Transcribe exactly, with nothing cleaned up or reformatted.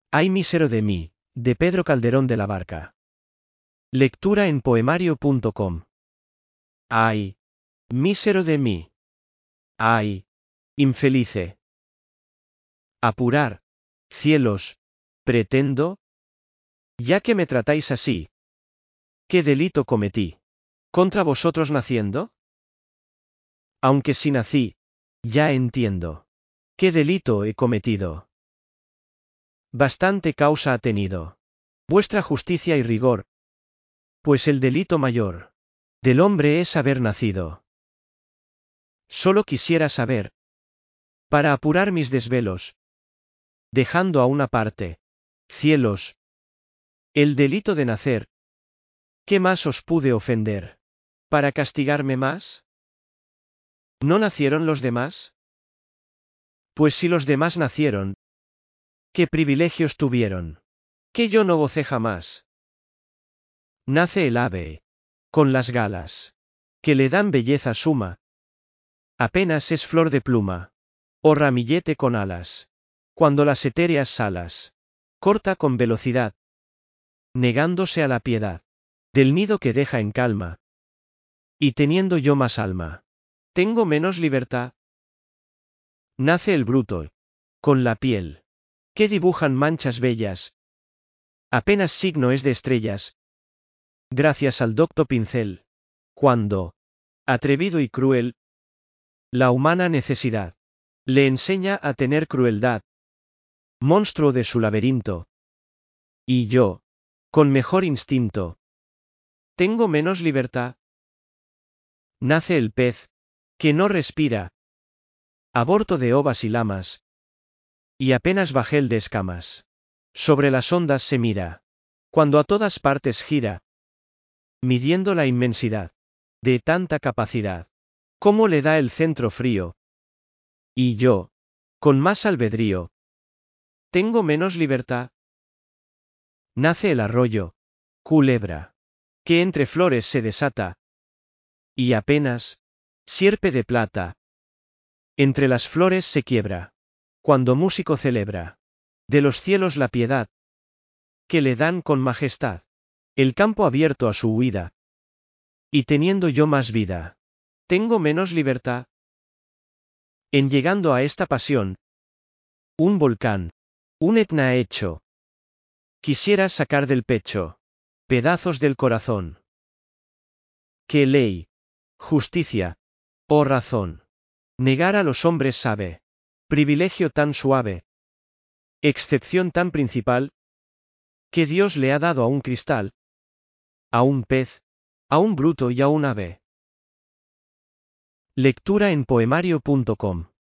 Ay mísero de mí, de Pedro Calderón de la Barca. Lectura en poemario punto com. Ay, mísero de mí. Ay, infelice. Apurar, cielos, pretendo, ya que me tratáis así. ¿Qué delito cometí? ¿Contra vosotros naciendo? Aunque si nací, ya entiendo. ¿Qué delito he cometido? Bastante causa ha tenido vuestra justicia y rigor, pues el delito mayor del hombre es haber nacido. Solo quisiera saber, para apurar mis desvelos, dejando a una parte, cielos, el delito de nacer, ¿qué más os pude ofender? ¿Para castigarme más? ¿No nacieron los demás? Pues si los demás nacieron, ¿qué privilegios tuvieron? Que yo no gocé jamás. Nace el ave, con las galas, que le dan belleza suma. Apenas es flor de pluma, o ramillete con alas, cuando las etéreas alas, corta con velocidad, negándose a la piedad, del nido que deja en calma. Y teniendo yo más alma, ¿tengo menos libertad? Nace el bruto, con la piel, que dibujan manchas bellas, apenas signo es de estrellas, gracias al docto pincel, cuando, atrevido y cruel, la humana necesidad, le enseña a tener crueldad, monstruo de su laberinto. Y yo, con mejor instinto, ¿tengo menos libertad? Nace el pez, que no respira, aborto de ovas y lamas, y apenas bajel de escamas, sobre las ondas se mira, cuando a todas partes gira, midiendo la inmensidad de tanta capacidad, ¿cómo le da el centro frío? Y yo, con más albedrío, ¿tengo menos libertad? Nace el arroyo, culebra, que entre flores se desata, y apenas, sierpe de plata, entre las flores se quiebra, cuando músico celebra, de los cielos la piedad, que le dan con majestad, el campo abierto a su huida, y teniendo yo más vida, ¿tengo menos libertad? En llegando a esta pasión, un volcán, un Etna hecho, quisiera sacar del pecho, pedazos del corazón. ¿Qué ley, justicia, o razón? Negar a los hombres sabe, privilegio tan suave, excepción tan principal, que Dios le ha dado a un cristal, a un pez, a un bruto y a un ave. Lectura en poemario punto com